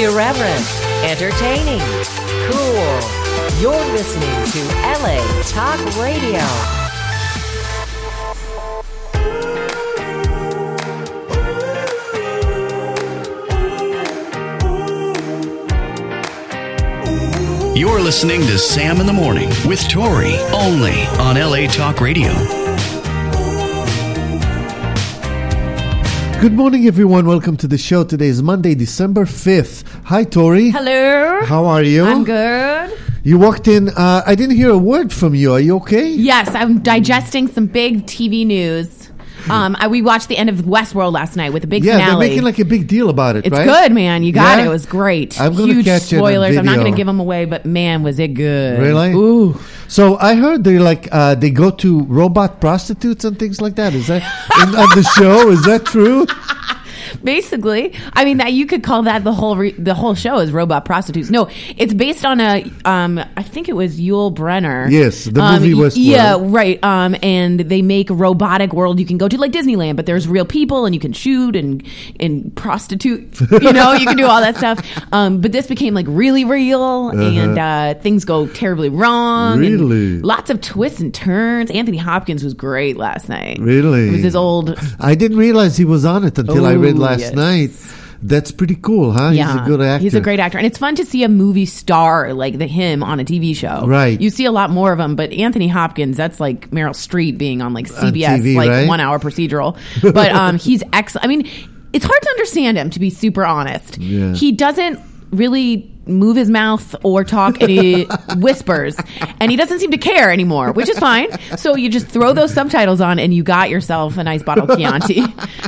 Irreverent, entertaining, cool. You're listening to LA Talk Radio. You're listening to Sam in the Morning with Tori, only on LA Talk Radio. Good morning, everyone. Welcome to the show. Today is Monday, December 5th. Hi, Tori. Hello. How are you? I'm good. You walked in. I didn't hear a word from you. Are you okay? Yes, I'm digesting some big TV news. We watched the end of Westworld last night with a big finale. Yeah, they're making like a big deal about it, it's right? good, man. You got it. It was great. I'm gonna Huge catch it on spoilers. I'm not video. going to give them away, but man, was it good. Really? Ooh. So I heard they go to robot prostitutes and things like that. Is that on the show? Is that true? Basically, I mean that you could call that the whole show is robot prostitutes. No, it's based on a I think it was Yul Brynner. Yes, the movie Westworld. Yeah, right. And they make a robotic world you can go to like Disneyland, but there's real people and you can shoot and prostitute. You know, you can do all that stuff. But this became like really real, and things go terribly wrong. Really, and lots of twists and turns. Anthony Hopkins was great last night. Really, it was his old. I didn't realize he was on it until I read last night. That's pretty cool, huh? Yeah. He's a good actor. He's a great actor. And it's fun to see a movie star like him on a TV show. Right. You see a lot more of them, but Anthony Hopkins, that's like Meryl Streep being on like CBS, on TV, like right? 1 hour procedural. But he's excellent. I mean, it's hard to understand him, to be super honest. Yeah. He doesn't really move his mouth or talk, and he whispers, and he doesn't seem to care anymore, which is fine. So you just throw those subtitles on and you got yourself a nice bottle of Chianti.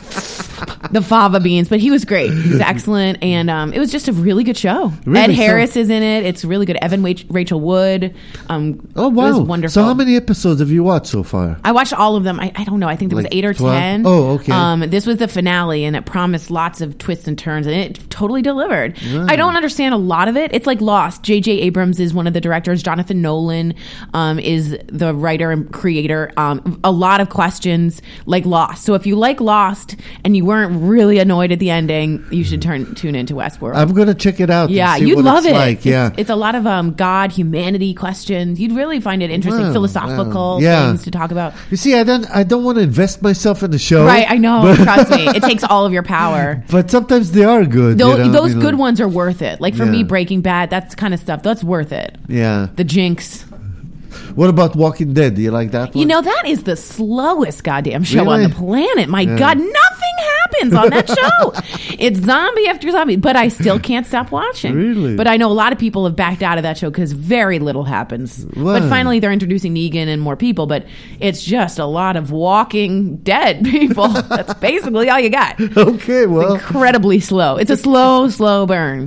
The fava beans, but he was great. He was excellent, and it was just a really good show. Really? Ed Harris is in it. It's really good. Evan Rachel Wood. Oh, wow. It was wonderful. So how many episodes have you watched so far? I watched all of them. I don't know. I think there was Like 8 or 12? 10. Oh, okay. This was the finale, and it promised lots of twists and turns, and it totally delivered. Right. I don't understand a lot of it. It's like Lost. J.J. Abrams is one of the directors. Jonathan Nolan is the writer and creator. A lot of questions like Lost. So if you like Lost and you weren't really annoyed at the ending, you should tune into Westworld. I'm going to check it out. Yeah, and see you'd what love it's it. Like. Yeah. It's a lot of God, humanity questions. You'd really find it interesting, Wow, philosophical yeah. things to talk about. You see, I don't want to invest myself in the show. Right, I know. Trust me, it takes all of your power. But sometimes they are good. Those good ones are worth it. Like for Yeah. me, Breaking Bad, that's kind of stuff. That's worth it. Yeah. The Jinx. What about Walking Dead? Do you like that one? You know, that is the slowest goddamn show on Really? the planet. My God, nothing happens on that show. It's zombie after zombie, but I still can't stop watching. Really? But I know a lot of people have backed out of that show because very little happens. Wow. But finally, they're introducing Negan and more people, but it's just a lot of Walking Dead people. That's basically all you got. Okay, well. Incredibly slow. It's a slow burn.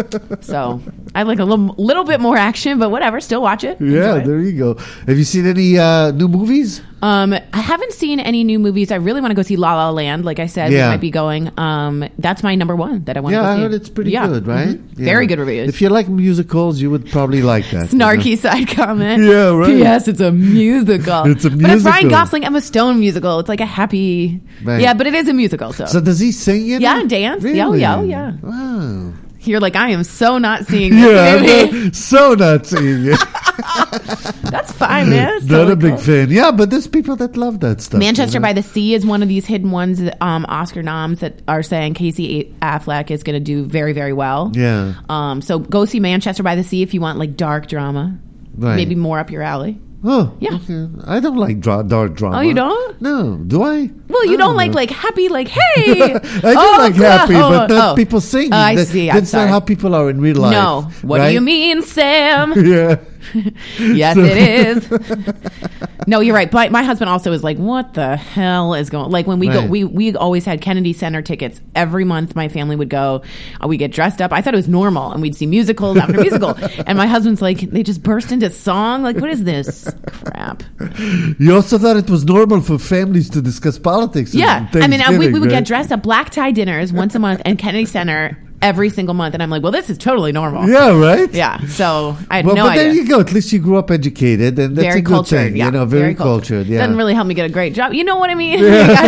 So I like a little bit more action, but whatever. Still watch it. Yeah, Enjoy it. there you go. Have you seen any new movies? I haven't seen any new movies. I really want to go see La La Land. Like I said, Yeah. we might be going. That's my number one that I want to Yeah, go I see. heard it's pretty Yeah. good, right? Mhm. Yeah. Very good reviews. If you like musicals, you would probably like that. Snarky side comment. Yeah, right. P.S. It's a musical. It's a But it's Ryan musical. Gosling, Emma Stone musical. It's like a happy. Right. Yeah, but it is a musical. So, So does he sing in Yeah, it? dance. Really? Yeah, yeah. Wow. you're like, I am so not seeing this Yeah, movie. I'm so not seeing it. That's fine, man. It's Not totally a big cool. fan. Yeah, but there's people that love that stuff. Manchester by the Sea is one of these hidden ones, Oscar noms that are saying Casey Affleck is going to do very, very well. Yeah. So go see Manchester by the Sea if you want like dark drama. Right. Maybe more up your alley. Oh, Yeah. okay. I don't like dark drama. Oh, you don't? No. Do I? Well, you I don't like happy, like, hey. I do like happy, but not oh. people singing. I see. I'm That's not sorry. how people are in real life. No. What right? do you mean, Sam? Yeah. Yes, it is. No, you're right. But my husband also is like, what the hell is going? Like when we go, Right. we always had Kennedy Center tickets every month. My family would go. We get dressed up. I thought it was normal, and we'd see musicals after musical. And my husband's like, they just burst into song. Like, what is this crap? You also thought it was normal for families to discuss politics. Yeah, and I mean, we would Thanksgiving, get right? dressed up, black tie dinners once a month, and Kennedy Center every single month. And I'm like, well, this is totally normal. Yeah, right? Yeah. So I had Well, no but idea. there you go. At least you grew up educated, and that's Very a good cultured, thing. yeah. You know, very cultured. Yeah. Doesn't really help me get a great job. You know what I mean?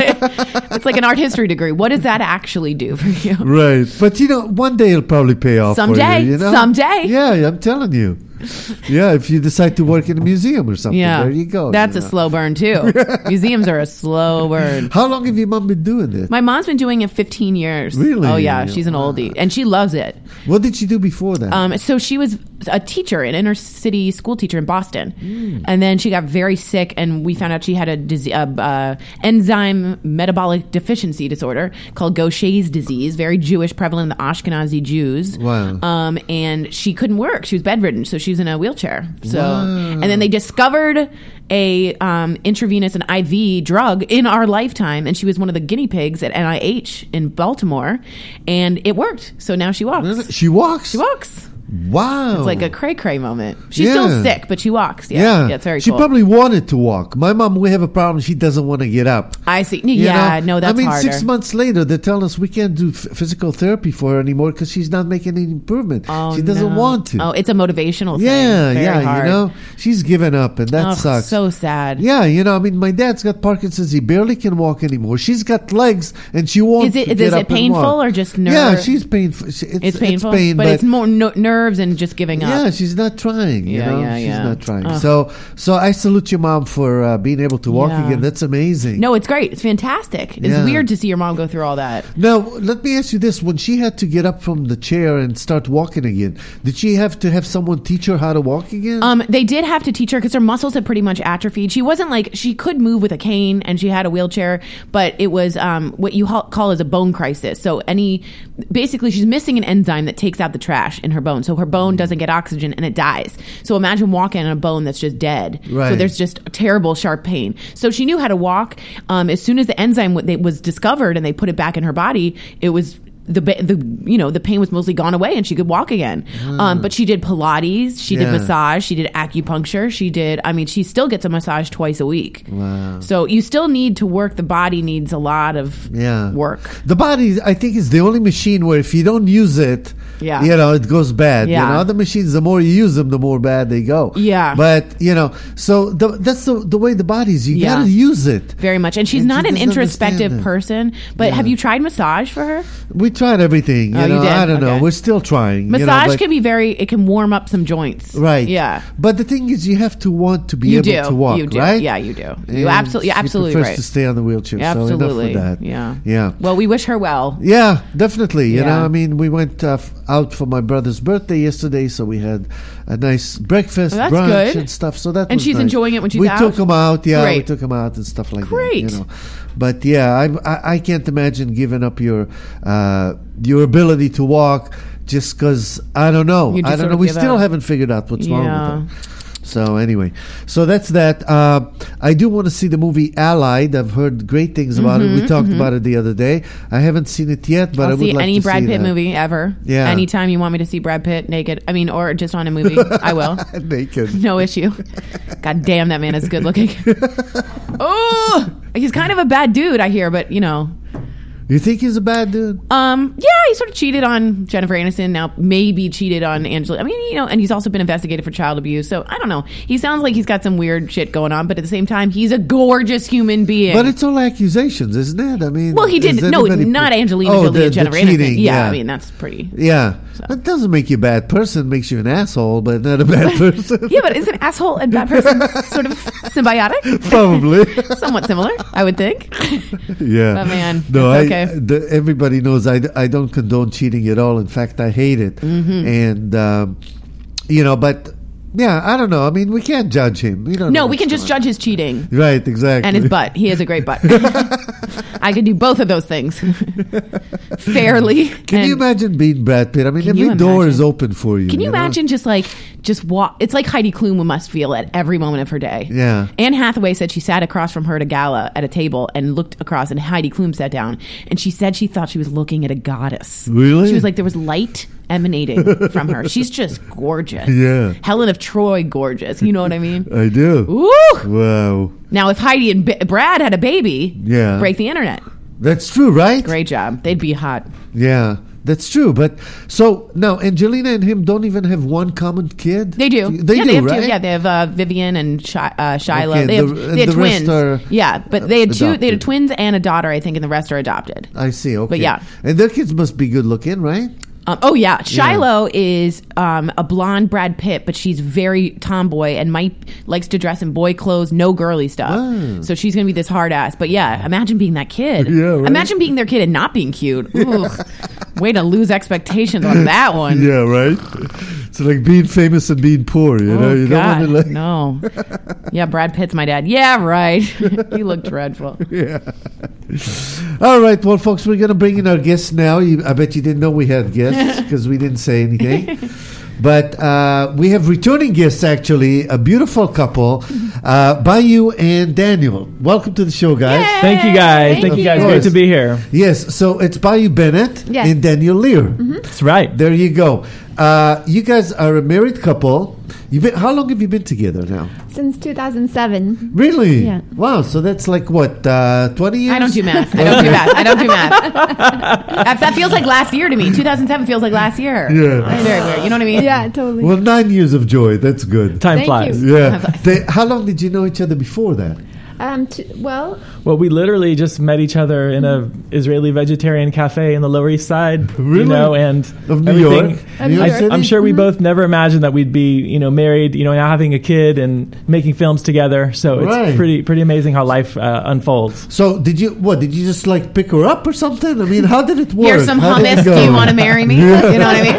It's like an art history degree. What does that actually do for you? Right. But, one day it'll probably pay off Someday. for you, Someday. Yeah, I'm telling you. Yeah, if you decide to work in a museum or something, Yeah. there you go. That's a slow burn, too. Museums are a slow burn. How long have your mom been doing this? My mom's been doing it 15 years. Really? Oh, yeah. She's an oldie. And she loves it. What did she do before that? So she was a teacher, an inner city school teacher in Boston. And then she got very sick, and we found out she had a enzyme metabolic deficiency disorder called Gaucher's disease, very Jewish, prevalent in the Ashkenazi Jews. Wow. And she couldn't work. She was bedridden, so she was in a wheelchair. So, and then they discovered a intravenous and IV drug in our lifetime, and she was one of the guinea pigs at NIH in Baltimore, and it worked. So now she walks. She walks? She walks. Wow. It's like a cray-cray moment. She's still sick, but she walks. Yeah, it's very She cool. probably wanted to walk. My mom, we have a problem. She doesn't want to get up. I see. Yeah, no, that's harder. 6 months later, they tell us we can't do physical therapy for her anymore because she's not making any improvement. Oh, she doesn't no. want to. Oh, it's a motivational thing. Yeah, Very hard. she's given up, and that sucks. So sad. Yeah, my dad's got Parkinson's. He barely can walk anymore. She's got legs, and she won't. Is get it up and painful walk. or just nerve? Yeah, she's painful. It's painful, pain, but it's more nerves and just giving up. Yeah, she's not trying. She's not trying. Ugh. So I salute your mom for being able to walk again. That's amazing. No, it's great. It's fantastic. It's weird to see your mom go through all that. Now, let me ask you this. When she had to get up from the chair and start walking again, did she have to have someone teach her how to walk again? They did have to teach her because her muscles had pretty much atrophied. She wasn't she could move with a cane and she had a wheelchair, but it was what you call as a bone crisis. So basically she's missing an enzyme that takes out the trash in her bone. So her bone doesn't get oxygen and it dies. So imagine walking on a bone that's just dead. Right. So there's just terrible sharp pain. So she knew how to walk. As soon as the enzyme was discovered and they put it back in her body, it was the pain was mostly gone away and she could walk again. But she did Pilates, she did massage, she did acupuncture, she still gets a massage twice a week. Wow. So you still need to work. The body needs a lot of work. The body, I think, is the only machine where if you don't use it, it goes bad. Yeah. Other machines, the more you use them, the more bad they go. Yeah. But, so that's the way the body is. You got to use it. Very much. And she's not an introspective person. But have you tried massage for her? We tried everything. You did? I don't know. Okay. We're still trying. Massage can be it can warm up some joints. Right. Yeah. But the thing is, you have to want to be able to walk, you do. right? Yeah, you do. And You're absolutely she prefers right. to stay on the wheelchair. Absolutely. So enough with that. Yeah. Yeah. Well, we wish her well. Yeah, definitely. Yeah. We went out for my brother's birthday yesterday, so we had a nice breakfast, Well, that's brunch, good. and stuff. So that And was she's nice. enjoying it when she's we out? took him out. Yeah, Great. we took him out and stuff like Great. that. But I can't imagine giving up your ability to walk just because I don't know. You just I don't sort know. of We give still up. haven't figured out what's wrong Yeah. with her. So anyway, so that's that. I do want to see the movie Allied. I've heard great things about it. We talked about it the other day. I haven't seen it yet, but I I'll would see like any to Brad see Pitt that. movie ever. Yeah. Anytime you want me to see Brad Pitt naked, or just on a movie, I will. Naked. No issue. God damn, that man is good looking. Oh, he's kind of a bad dude, I hear, but You think he's a bad dude? Yeah, he sort of cheated on Jennifer Aniston. Now maybe cheated on Angela. And he's also been investigated for child abuse. So I don't know. He sounds like he's got some weird shit going on, but at the same time, he's a gorgeous human being. But it's all accusations, isn't it? Well, he did. is No, anybody- not Angelina Oh, Jolie and Jennifer cheating, Aniston. Yeah, that's pretty. Yeah. That doesn't make you a bad person. It makes you an asshole, but not a bad person. Yeah, but is an asshole and bad person sort of symbiotic? Probably. Somewhat similar, I would think. Yeah. But man, no, it's okay. Everybody knows I don't condone cheating at all. In fact, I hate it. Mm-hmm. And, but yeah, I don't know. We can't judge him. We don't know We can what's just going judge his cheating. on. Right, exactly. And his butt. He has a great butt. I could do both of those things fairly. Can you imagine being Brad Pitt? Can every you door imagine? is open for you. Can you know? imagine just walk? It's like Heidi Klum must feel at every moment of her day. Yeah. Anne Hathaway said she sat across from her at a gala at a table and looked across, and Heidi Klum sat down, and she said she thought she was looking at a goddess. Really? She was like, there was light emanating from her. She's just gorgeous. Yeah. Helen of Troy, gorgeous. You know what I mean? I do. Ooh. Wow. Now, if Heidi and Brad had a baby, Yeah. break the internet. That's true, right? Great job. They'd be hot. Yeah. That's true. But so now Angelina and him don't even have one common kid. They do. They yeah, do, they have right? two. Yeah, they have Vivian and Shiloh. Okay, they have the rest twins. are Yeah, but they had two. They had adopted. twins and a daughter, I think, and the rest are adopted. I see. Okay. But yeah. And their kids must be good looking, right? Oh yeah, Shiloh is a blonde Brad Pitt, but she's very tomboy and likes to dress in boy clothes, no girly stuff. Wow. So she's gonna be this hard ass. But yeah, imagine being that kid. Yeah, right. Imagine being their kid and not being cute. Ugh. Way to lose expectations on that one. Yeah, right. It's like being famous and being poor. You know, Oh, you God, don't want to no. Yeah, Brad Pitt's my dad. Yeah, right. You look dreadful. Yeah. All right, well, folks, we're going to bring in our guests now. I bet you didn't know we had guests because we didn't say anything. But we have returning guests, actually, a beautiful couple, Bayou and Daniel. Welcome to the show, guys. Yay! Thank you guys. Thank you guys. Of course. Great to be here. Yes, so it's Bayou Bennett Yes. and Daniel Lear. That's right. There you go. You guys are a married couple. How long have you been together now? Since 2007. Really? Yeah. Wow, so that's like what, 20 years? I don't do math. I don't do math. That feels like last year to me. 2007 feels like last year. Yeah. That's very weird. You know what I mean? Yeah, totally. Well, 9 years of joy. That's good. Time Thank flies. you. Yeah. How long did you know each other before that? Well, Well, we literally just met each other in a Israeli vegetarian cafe in the Lower East Side. Really? You know, and Of New everything. York? Of New York City? I'm sure we both never imagined that we'd be, married, now having a kid and making films together. So it's Right. pretty amazing how life unfolds. So did you just like pick her up or something? I mean, how did it work? Here's some How did it hummus. go? Do you want to marry me? You know what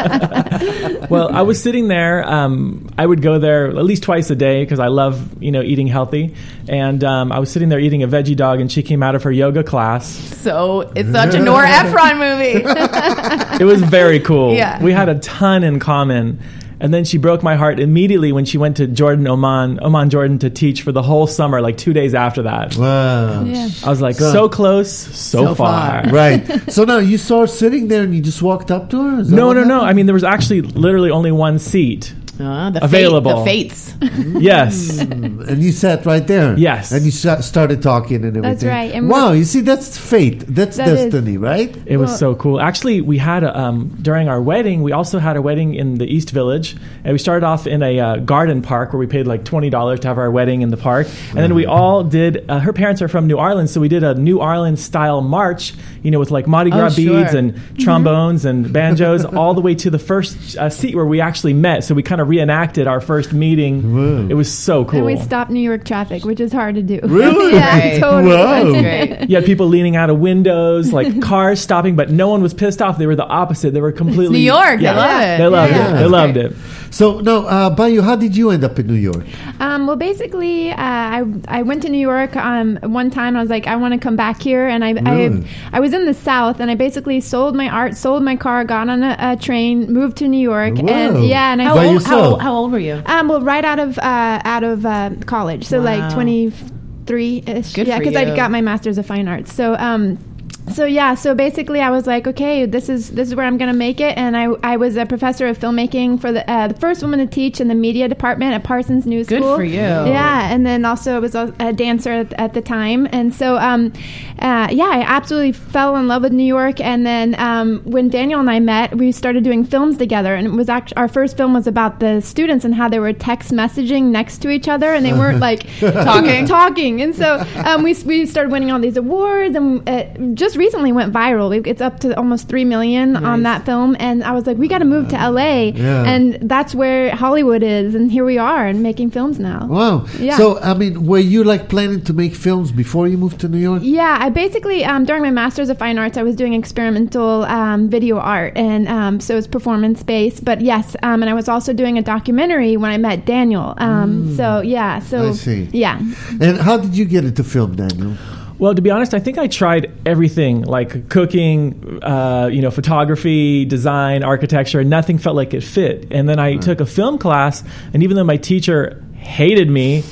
I mean? Well, I was sitting there. I would go there at least twice a day because I love, eating healthy. And I was sitting there eating a veggie dog, and she came out of her yoga class. So it's such a Nora Ephron movie. It was very cool. Yeah. We had a ton in common. And then she broke my heart immediately when she went to Oman, Jordan, to teach for the whole summer, like 2 days after that. Wow. yeah. I was like, God. so close, so far. Right. So now you saw her sitting there and you just walked up to her? Is that No. what I happened? mean, there was actually literally only one seat. The Available. The fates. Yes. And you sat right there. Yes. And you started talking and everything. That's right. And wow, you see, that's fate. That's That is. destiny, right? It was Well- so cool. Actually, we had during our wedding, we also had a wedding in the East Village, and we started off in a garden park where we paid like $20 to have our wedding in the park, and then we all did. Her parents are from New Orleans, so we did a New Orleans style march, with like Mardi Gras sure. beads and trombones and banjos, all the way to the first seat where we actually met. So we kind of reenacted our first meeting. Wow. It was so cool. And we stopped New York traffic, which is hard to do. Really? yeah, Right. totally. Wow. Great. You had people leaning out of windows, like cars stopping, but no one was pissed off. They were the opposite. They were completely New York. They love it. They loved Yeah. it. They loved it. So now, Bayou, how did you end up in New York? Well, basically, I went to New York one time. I was like, I want to come back here, and Really? I was in the South, and I basically sold my art, sold my car, got on a train, moved to New York, Whoa. and and I By sold, yourself? How old were you? well, right out of college, so Wow. like 23-ish. Good yeah, for because I you. got my master's of fine arts. So basically I was like, okay, this is where I'm going to make it. And I was a professor of filmmaking for the first woman to teach in the media department at Parsons New Good School. for you. Yeah. And then also I was a dancer at the time. And so, I absolutely fell in love with New York. And then when Daniel and I met, we started doing films together. And it was actually, our first film was about the students and how they were text messaging next to each other. And they weren't like talking. And so we started winning all these awards, and it just recently went viral. It's up to almost 3 million on that film. And I was like, we got to move to LA. Yeah. And that's where Hollywood is. And here we are and making films now. Wow. Yeah. So, I mean, were you like planning to make films before you moved to New York? Yeah, I basically, during my Master's of Fine Arts, I was doing experimental video art, and so it's performance-based. But yes, and I was also doing a documentary when I met Daniel. I see. Yeah. And how did you get into film, Daniel? Well, to be honest, I think I tried everything, like cooking, photography, design, architecture, and nothing felt like it fit. And then I took a film class, and even though my teacher hated me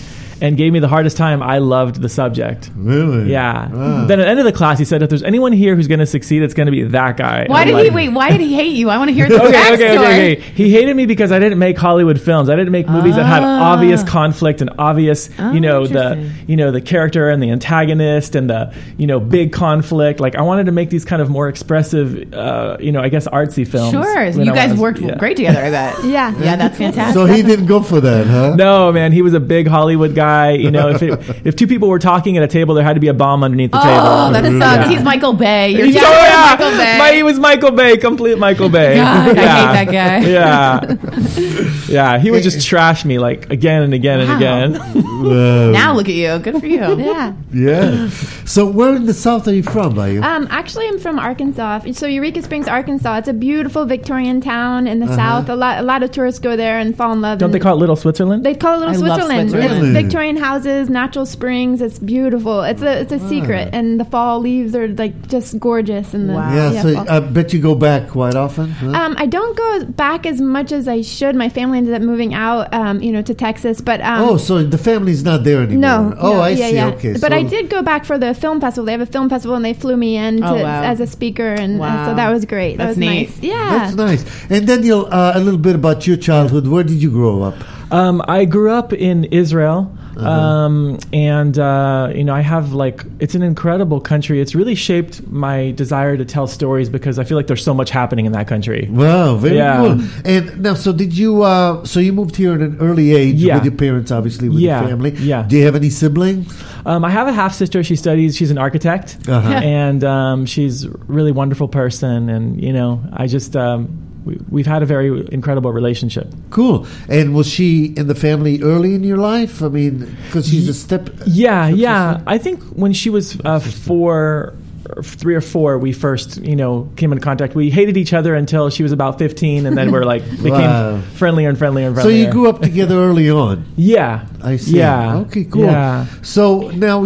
and gave me the hardest time. I loved the subject. Really? Yeah. Wow. Then at the end of the class, he said, if there's anyone here who's going to succeed, it's going to be that guy. Why did he hate you? I want to hear the backstory. Okay. He hated me because I didn't make Hollywood films. I didn't make movies that had obvious conflict and obvious, the character and the antagonist and the, big conflict. Like, I wanted to make these kind of more expressive, I guess artsy films. Sure. You guys worked great together, I bet. Yeah. Yeah, that's fantastic. So he didn't go for that, huh? No, man, he was a big Hollywood guy. If two people were talking at a table, there had to be a bomb underneath the table. Oh, that sucks. Yeah. He's Michael Bay. You're Michael Michael Bay. He was Michael Bay, complete Michael Bay. God, I hate that guy. Yeah, he would just trash me like again and again and again. Now look at you. Good for you. Yeah. So where in the South are you from, are you? Actually, I'm from Arkansas. So Eureka Springs, Arkansas. It's a beautiful Victorian town in the South. A lot of tourists go there and fall in love. Don't they call it Little Switzerland? They call it Little I love Switzerland. Switzerland. It's Victorian houses, natural springs. It's beautiful. It's a secret. And the fall leaves are like just gorgeous. And So I bet you go back quite often. Huh? I don't go back as much as I should. My family ended up moving out, to Texas. But so the family's not there anymore. no. Oh, I yeah, see. yeah. Okay. But I did go back for the film festival. They have a film festival, and they flew me in as a speaker, and so that was great. That's was neat. nice. Yeah, That's nice. And then a little bit about your childhood. Where did you grow up? I grew up in Israel. I have it's an incredible country. It's really shaped my desire to tell stories because I feel like there's so much happening in that country. Wow, very cool. And now, so did you? So you moved here at an early age with your parents, obviously, with your family. Yeah. Do you have any siblings? I have a half sister. She's an architect, and she's a really wonderful person. And I just. We've had a very incredible relationship. Cool. And was she in the family early in your life? I mean, because she's a step. Yeah. I think when she was 3 or 4, we first, came into contact. We hated each other until she was about 15, and then we're became friendlier and friendlier and friendlier. So you grew up together early on. Yeah. I see. Yeah. Okay, cool. Yeah. So now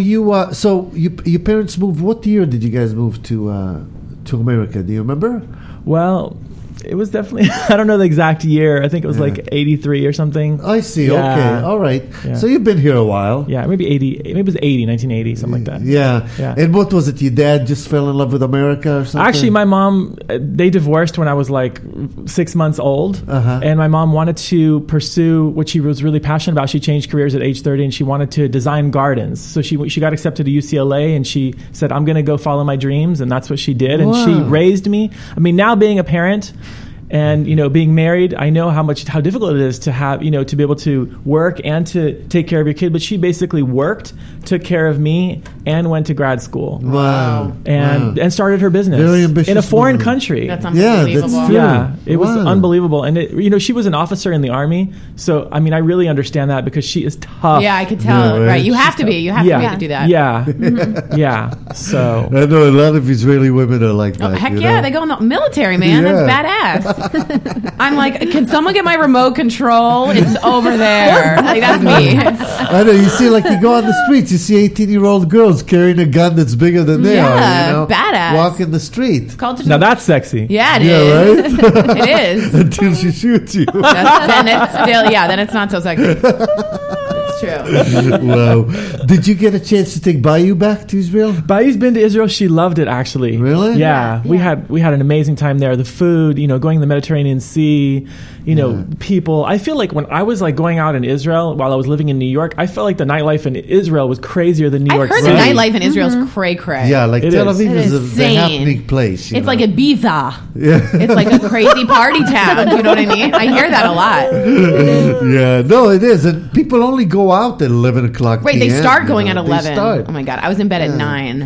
your parents moved. What year did you guys move to America? Do you remember? Well, it was definitely, I don't know the exact year. I think it was 83 or something. I see. Yeah. Okay. All right. Yeah. So you've been here a while. Yeah, maybe 80. Maybe it was 1980, something like that. Yeah. And what was it? Your dad just fell in love with America or something? Actually, my mom, they divorced when I was 6 months old. And my mom wanted to pursue what she was really passionate about. She changed careers at age 30 and she wanted to design gardens. So she got accepted to UCLA and she said, I'm going to go follow my dreams. And that's what she did. And she raised me. I mean, now being a parent, and being married, I know how difficult it is to have to be able to work and to take care of your kid. But she basically worked, took care of me, and went to grad school. Wow! And started her business Very ambitious in a foreign woman. country. That's unbelievable. That's true. Yeah, it was unbelievable. And she was an officer in the Army, so I mean, I really understand that because she is tough. Yeah, I could tell. Yeah, right. Right, you have to be. You have to be to do that. Yeah, yeah. So I know a lot of Israeli women are like that. Heck yeah, they go in the military, man. Yeah. That's badass. I'm like, can someone get my remote control? It's over there. That's me. I know. You see, you go on the streets, you see 18-year-old girls carrying a gun that's bigger than they are. Badass. Walking the street. It's called now that's sexy. Yeah, it is. Right? It is. Until she shoots you. Then it's still, then it's not so sexy. It's true. Wow. Did you get a chance to take Bayou back to Israel? Bayou's been to Israel. She loved it, actually. Really? Yeah. We had an amazing time there. The food, going to the Mediterranean Sea, people. I feel like when I was going out in Israel while I was living in New York, I felt like the nightlife in Israel was crazier than New York I've heard City. the nightlife in Israel is cray-cray. Yeah, It Tel is. Aviv is the Insane. happening place. It's like Ibiza. Yeah. It's like a crazy party town. You know what I mean? I hear that a lot. Yeah, no, it is. And people only go out at 11 o'clock. Right, they PM, start going at They 11. start. Oh my God, I was in bed at 9.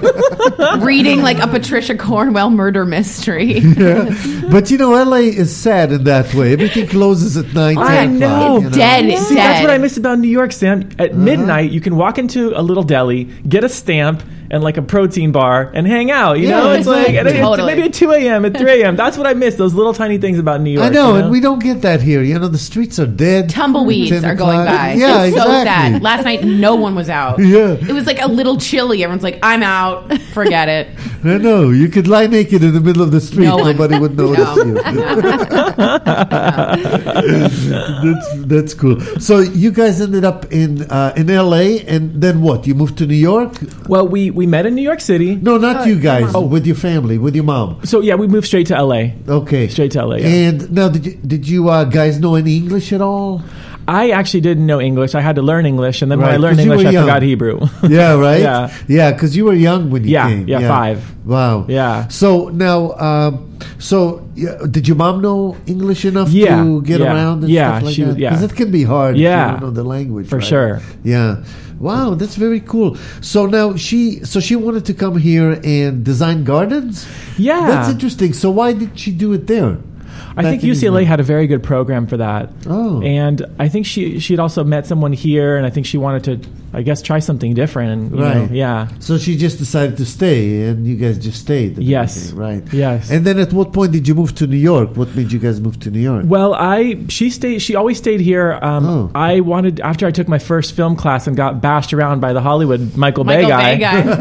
Reading a Patricia Cornwell murder mystery. But LA is sad in that way. Everything closes at 9, 10 I know. o'clock. It's dead. It's See, dead. that's what I miss about New York, Sam. At midnight, you can walk into a little deli, get a stamp, and like a protein bar and hang out. You know, it's like Totally. maybe at 2 a.m. at 3 a.m. That's what I miss. Those little tiny things about New York. I know, you and we don't get that here. You know, the streets are dead. Tumbleweeds 10 are going o'clock. by. Yeah, it's exactly. so sad. Last night, no one was out. Yeah. It was like a little chilly. Everyone's like, I'm out. Forget it. I know. You could lie naked in the middle of the street. No one. Nobody would notice you. That's cool. So you guys ended up in L.A. and then what? You moved to New York? Well, we met in New York City. No, not you guys. With your family, with your mom. So yeah, we moved straight to LA. Okay, Straight to LA. Yeah. And now, did you guys know any English at all? I actually didn't know English. I had to learn English, and then when Right, I learned 'cause you English, were I young. forgot Hebrew. Yeah, right. Yeah. Because you were young when you came. 5. Wow. Yeah. So now, did your mom know English enough Yeah, to get yeah, around and yeah, stuff like she that? was- yeah. Because it can be hard if Yeah, you don't know the language. for right? sure. Yeah. Wow, that's very cool. So now she wanted to come here and design gardens? Yeah. That's interesting. So why did she do it there? I think Back in UCLA England. had a very good program for that. Oh. And I think she had also met someone here, and I think she wanted to, I guess, try something different. And you know, Right. yeah. So she just decided to stay, and you guys just stayed. and Yes. everything, right. Yes. And then at what point did you move to New York? What made you guys move to New York? Well, she always stayed here. I wanted, after I took my first film class and got bashed around by the Hollywood Michael Bay guy.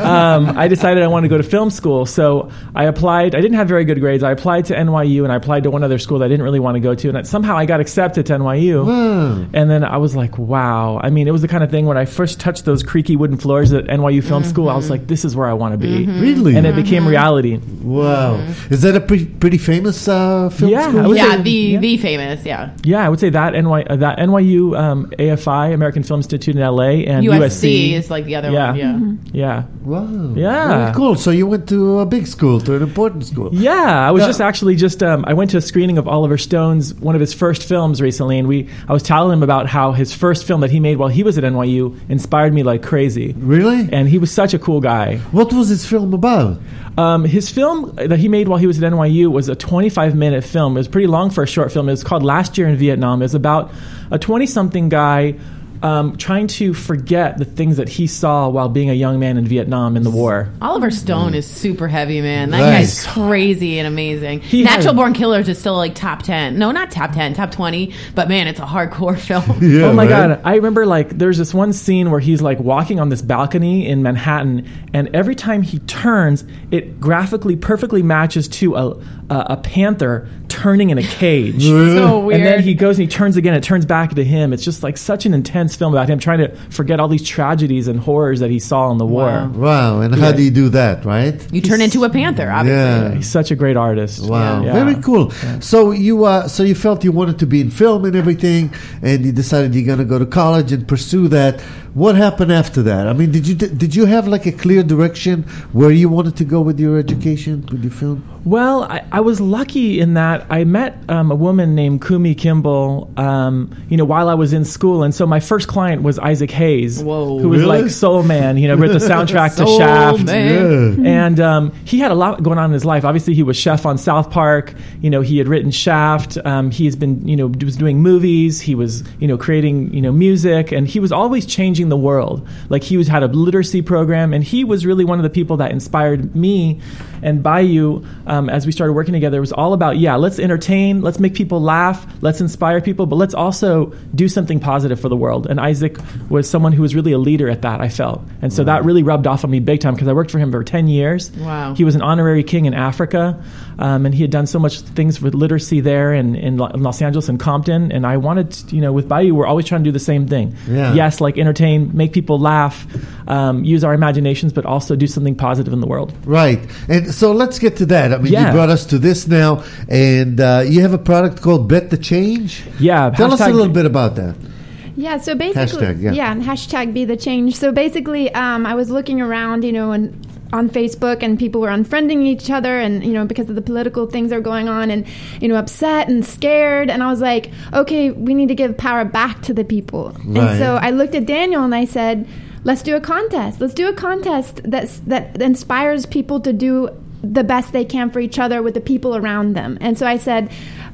I decided I wanted to go to film school. So I applied. I didn't have very good grades. I applied to NYU, and I applied to one other school that I didn't really want to go to. And somehow I got accepted to NYU. Wow. And then I was like, wow. I mean, it was the kind of thing when I first touched those creaky wooden floors at NYU Film School, I was like, this is where I want to be. Really? And it became reality. Wow. Is that a pretty famous film Yeah, school? I would Yeah, say- the famous, yeah. Yeah, I would say that NYU AFI, American Film Institute in LA, and USC is like the other Yeah. one, yeah. Yeah. Wow. Yeah. Very cool. So you went to a big school, to an important school. Yeah, I was Yeah. I went to a screening of Oliver Stone's, one of his first films recently, and I was telling him about how his first film that he made while he was at NYU inspired me like crazy. Really? And he was such a cool guy. What was his film about? His film that he made while he was at NYU was a 25-minute film. It was pretty long for a short film. It was called Last Year in Vietnam. It was about a 20-something guy trying to forget the things that he saw while being a young man in Vietnam in the war. Oliver Stone is super heavy, man. That Right. guy's crazy and amazing. He Natural has- Born Killers is still like top 10. No, not top 10, top 20. But man, it's a hardcore film. Yeah, Oh my right? God. I remember there's this one scene where he's like walking on this balcony in Manhattan, and every time he turns, it graphically perfectly matches to a panther turning in a cage. So weird. And then he goes and he turns again, it turns back to him. It's just like such an intense film about him trying to forget all these tragedies and horrors that he saw in the war. Wow. And how do you do that, right? You turn into a panther, obviously. Yeah. He's such a great artist. Wow, Yeah. very cool. So you felt you wanted to be in film and everything, and you decided you're going to go to college and pursue that. What happened after that? I mean, did you have like a clear direction where you wanted to go with your education, with your film? Well, I was lucky in that I met a woman named Kumi Kimball, while I was in school, and so my first client was Isaac Hayes, Whoa. who was Really? like Soul Man, wrote the soundtrack to Soul Shaft. Man. And he had a lot going on in his life. Obviously, he was chef on South Park. He had written Shaft. He has been, was doing movies. He was, creating, music, and he was always changing the world. Like he had a literacy program, and he was really one of the people that inspired me and Bayou. As we started working together, it was all about, let's entertain, let's make people laugh, let's inspire people, but let's also do something positive for the world. And Isaac was someone who was really a leader at that, I felt. And so that really rubbed off on me big time because I worked for him for 10 years. Wow. He was an honorary king in Africa, and he had done so much things with literacy there in Los Angeles and Compton. And I wanted to, with Bayou, we're always trying to do the same thing. Yeah. Yes, like entertain, make people laugh, use our imaginations, but also do something positive in the world. Right. And so let's get to that. I mean, you Yeah. brought us to this now, and you have a product called Bet the Change. Yeah. Tell us a hashtag- little bit about that. Yeah, so basically, Hashtag, yeah. hashtag be the change. So basically, I was looking around, and on Facebook, and people were unfriending each other, and because of the political things that are going on, and upset and scared. And I was like, okay, we need to give power back to the people. Right. And so I looked at Daniel and I said, let's do a contest. Let's do a contest that inspires people to do the best they can for each other with the people around them. And so I said,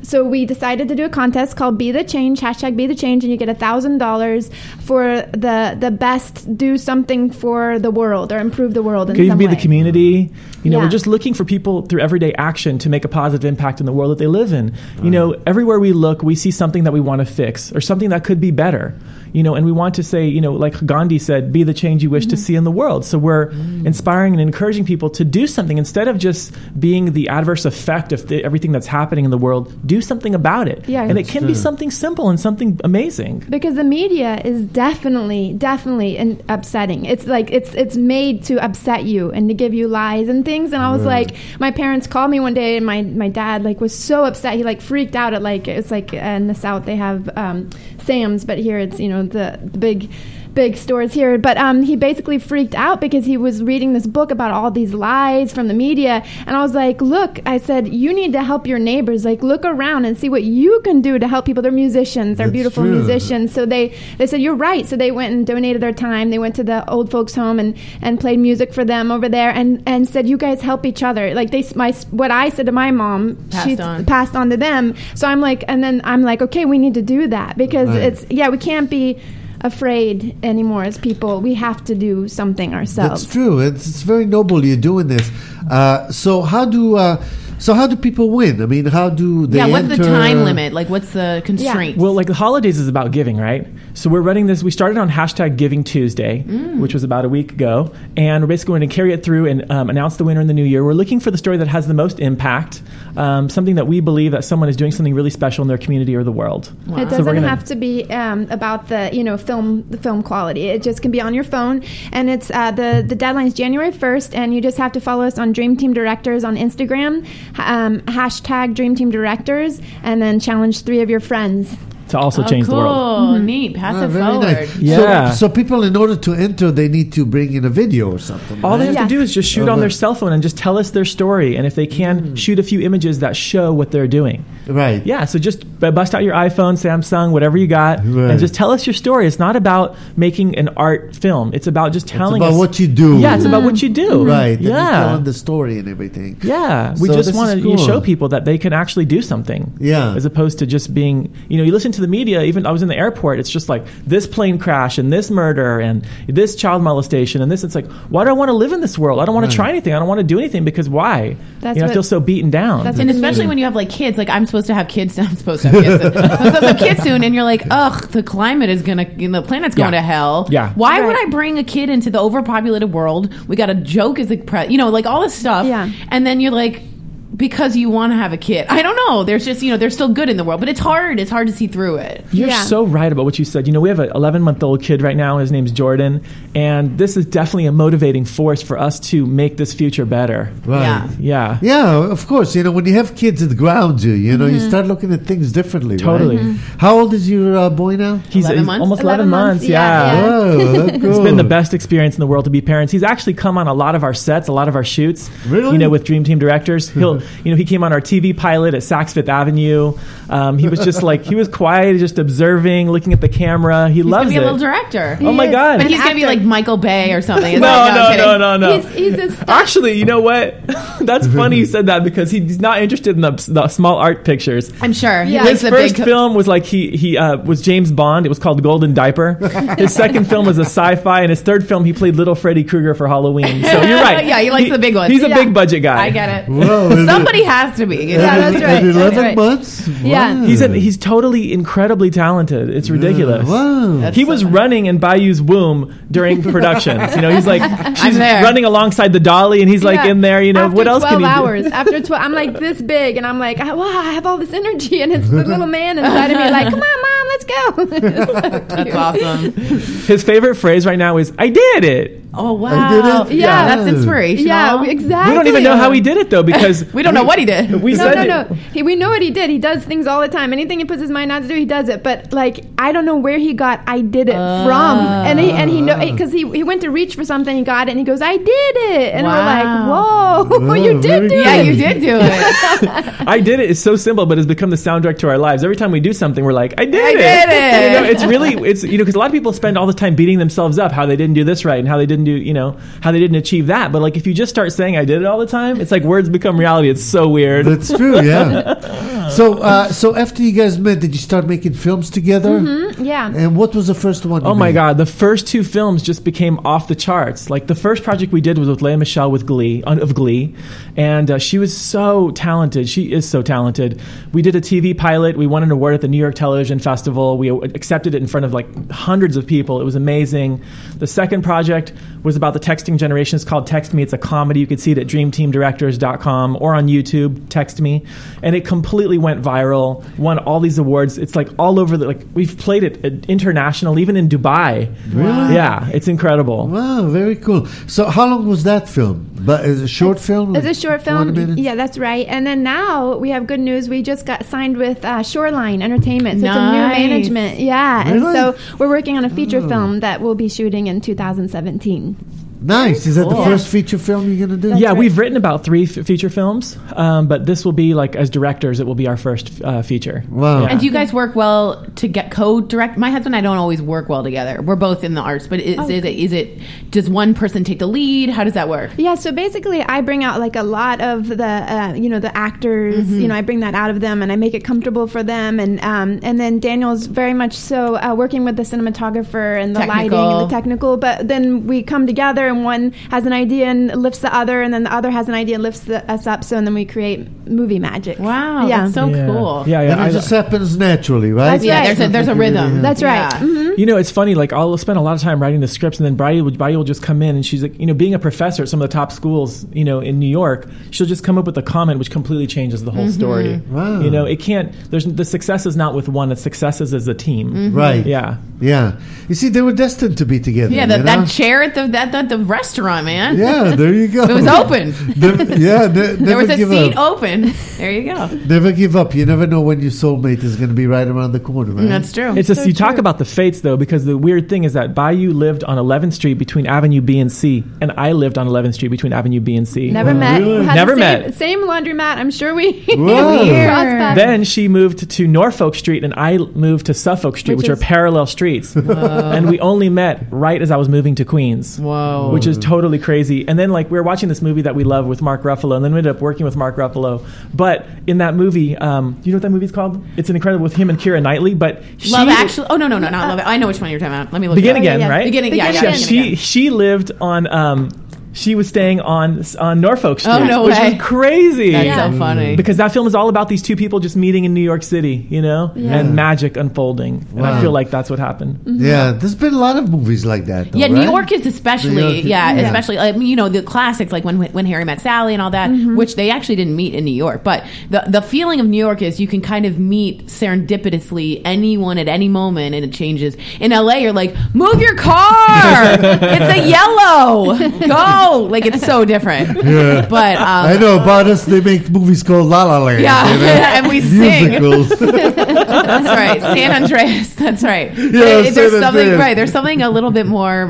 So we decided to do a contest called Be the Change, hashtag Be the Change, and you get $1,000 for the best do something for the world or improve the world in Could even some be way. the community. You know, Yeah. we're just looking for people through everyday action to make a positive impact in the world that they live in. You know, everywhere we look, we see something that we want to fix or something that could be better. You know, and we want to say, you know, like Gandhi said, be the change you wish to see in the world. So we're inspiring and encouraging people to do something instead of just being the adverse effect of everything that's happening in the world. Do something about it. Yeah. And it can be something simple and something amazing. Because the media is definitely upsetting. It's like it's made to upset you and to give you lies and things. And I was like, my parents called me one day, and my dad like was so upset. He like freaked out at like it's like in the South they have Sam's, but here it's the big stores here, but he basically freaked out because he was reading this book about all these lies from the media, and I was like, look, I said, you need to help your neighbors, like look around and see what you can do to help people. They're musicians, they're That's beautiful true. musicians, so they said, you're right. So they went and donated their time. They went to the old folks home and played music for them over there, and said, you guys help each other. Like what I said to my mom, she passed on to them. So I'm like, and then I'm like, okay, we need to do that because we can't be afraid anymore as people. We have to do something ourselves. That's true. It's very noble you're doing this. So how do people win? I mean, how do they what's the enter? time limit? Like, what's the constraints? Well, like the holidays is about giving, right? So we're running this. We started on hashtag Giving Tuesday, which was about a week ago, and we're basically going to carry it through and announce the winner in the new year. We're looking for the story that has the most impact, something that we believe that someone is doing something really special in their community or the world. Wow. It doesn't have to be about the film quality. It just can be on your phone, and it's the deadline is January 1st, and you just have to follow us on Dream Team Directors on Instagram. Hashtag Dream Team Directors, and then challenge 3 of your friends to also change the world. Neat. Pass it very forward. nice. Yeah. So people, in order to enter, they need to bring in a video or something. All they right? have to do is just shoot on their cell phone and just tell us their story. And if they can, shoot a few images that show what they're doing. Right. Yeah, so just bust out your iPhone, Samsung, whatever you got, and just tell us your story. It's not about making an art film. It's about just telling us. It's about what you do. Yeah, it's about what you do. Right. And you're Yeah. telling the story and everything. Yeah. We So just this want is to cool. show people that they can actually do something. Yeah. As opposed to just being, you listen to the media. Even I was in the airport. It's just like this plane crash and this murder and this child molestation and this. It's like, why do I want to live in this world? I don't want to try anything. I don't want to do anything because why? I feel so beaten down. And especially when you have like kids, like I'm supposed to have kids. I'm supposed to have kids. I'm supposed to have kids soon, and you're like, ugh, the climate is gonna, the planet's going to hell. Yeah. Why would I bring a kid into the overpopulated world? We got a joke as a like all this stuff. Yeah. And then you're like, because you want to have a kid. I don't know. There's just, there's still good in the world, but it's hard. It's hard to see through it. You're so right about what you said. We have an 11-month-old kid right now. His name's Jordan. And this is definitely a motivating force for us to make this future better. Right. Yeah. Yeah, of course. When you have kids, it grounds you. You start looking at things differently. Totally. Right? How old is your boy now? He's 11 months? almost 11 11 months. months, yeah. Oh, that's cool. It's been the best experience in the world to be parents. He's actually come on a lot of our sets, a lot of our shoots. Really? With Dream Team Directors. He came on our TV pilot at Saks Fifth Avenue. He was just he was quiet, just observing, looking at the camera. He's gonna be it. a little director. Oh my God. But he's going to be like Michael Bay or something. No. He's a star. Actually, you know what? That's funny you said that because he's not interested in the small art pictures. I'm sure. Yeah. His first film was he was James Bond. It was called Golden Diaper. His second film was a sci-fi, and his third film he played Little Freddy Krueger for Halloween. So you're right. Yeah, he likes the big ones. He's a big budget guy. I get it. Whoa, Somebody has to be. Yeah, that's right. At 11 That's right. months? Yeah. Wow. He's totally incredibly talented. It's ridiculous. Wow. He was running in Bayou's womb during productions. He's like she's there. running alongside the dolly, and he's in there. After What else can 12 he hours. do? After 12, I'm like this big, and I'm like, wow, I have all this energy, and it's the little man inside of me, like, come on, mom, let's go. That's awesome. His favorite phrase right now is "I did it." Oh, wow. I did it? Yeah. That's inspirational. Yeah, exactly. We don't even know how he did it though because We don't know what he did. we said No. We know what he did. He does things all the time. Anything he puts his mind out to do, he does it. But I don't know where he got "I did it" from. And he know because he went to reach for something, he got it, and he goes, "I did it," and we're like, "Whoa, you did very do good. Yeah, it." you did do it. I did it is so simple, but it's become the soundtrack to our lives. Every time we do something, we're like, I did did it. You know, it's really, because a lot of people spend all the time beating themselves up how they didn't do this right and how they didn't do, how they didn't achieve that. But like if you just start saying I did it all the time, it's like words become reality. It's so weird. That's true, yeah. So after you guys met, did you start making films together? Mm-hmm, yeah. And what was the first one? Oh my God, the first 2 films just became off the charts. Like the first project we did was with Lea Michele of Glee, and she was so talented. She is so talented. We did a TV pilot. We won an award at the New York Television Festival. We accepted it in front of like hundreds of people. It was amazing. The second project was about the texting generation. It's called Text Me. It's a comedy. You could see it at dreamteamdirectors.com or on YouTube, Text Me. And it completely went viral, won all these awards. It's like all over we've played it international, even in Dubai. Really? Yeah, it's incredible. Wow, very cool. So how long was that film? But is it a short film? It's a short 40 film. minutes? Yeah, that's right. And then now we have good news. We just got signed with Shoreline Entertainment. So Nice. it's a new management. Yeah. Really? And so we're working on a feature film that we'll be shooting in 2017. Nice. Is that the Cool. first feature film you're going to do? Yeah, right. we've written about 3 feature films, but this will be like as directors, it will be our first feature. Wow. Yeah. And do you guys work well to get co-direct? My husband and I don't always work well together. We're both in the arts, but is it does one person take the lead? How does that work? Yeah, so basically I bring out like a lot of the, the actors, I bring that out of them and I make it comfortable for them. And then Daniel's very much so working with the cinematographer and the lighting and the technical. But then we come together and one has an idea and lifts the other, and then the other has an idea and lifts us up. So and then we create movie magic. Wow, Yeah. that's so cool. Yeah, And it just happens naturally, right? That's Yeah, right. there's a rhythm. That's right. Yeah. Mhm. It's funny, like I'll spend a lot of time writing the scripts and then Bridie will just come in and she's like, being a professor at some of the top schools, in New York, she'll just come up with a comment which completely changes the whole story. Wow. It can't, the success is not with one, the success is as a team. Right. Yeah. Yeah. You see, they were destined to be together. Yeah, that chair at the restaurant, man. Yeah, there you go. It was open. Never There was a give seat up. open. There you go. Never give up. You never know when your soulmate is going to be right around the corner, right? That's true. You talk about the fates though, because the weird thing is that Bayou lived on 11th Street between Avenue B and C, and I lived on 11th Street between Avenue B and C. Never met. Really? Had Never the same, met. Same laundromat. I'm sure we Whoa. crossed paths. Then she moved to Norfolk Street, and I moved to Suffolk Street, which are is- parallel streets. And we only met right as I was moving to Queens. Whoa. Which is totally crazy. And then, we were watching this movie that we love with Mark Ruffalo, and then we ended up working with Mark Ruffalo. But in that movie, you know what that movie's called? It's an incredible with him and Keira Knightley. But Love Actually. Oh no, not Love It. I know which one you're talking about. Let me look. Begin it up. Again, yeah. right? Beginning. Yeah. Begin Again. She lived on. She was staying on Norfolk Street, Oh, no which way. was crazy. That's so funny. Because that film is all about these two people just meeting in New York City, and magic unfolding. And I Wow. feel like that's what happened. Yeah, there's been a lot of movies like that, though, Yeah, New right? York is especially, New York is- especially, the classics like when Harry Met Sally and all that, which they actually didn't meet in New York. But the feeling of New York is you can kind of meet serendipitously anyone at any moment, and it changes. In LA, you're like, move your car! It's a yellow! Go! Like, it's so different. Yeah. But, I know about us. They make movies called La La Land. Yeah, you know? and we sing. Musicals. That's right, San Andreas. That's right. San There's something Andreas. right. There's something a little bit more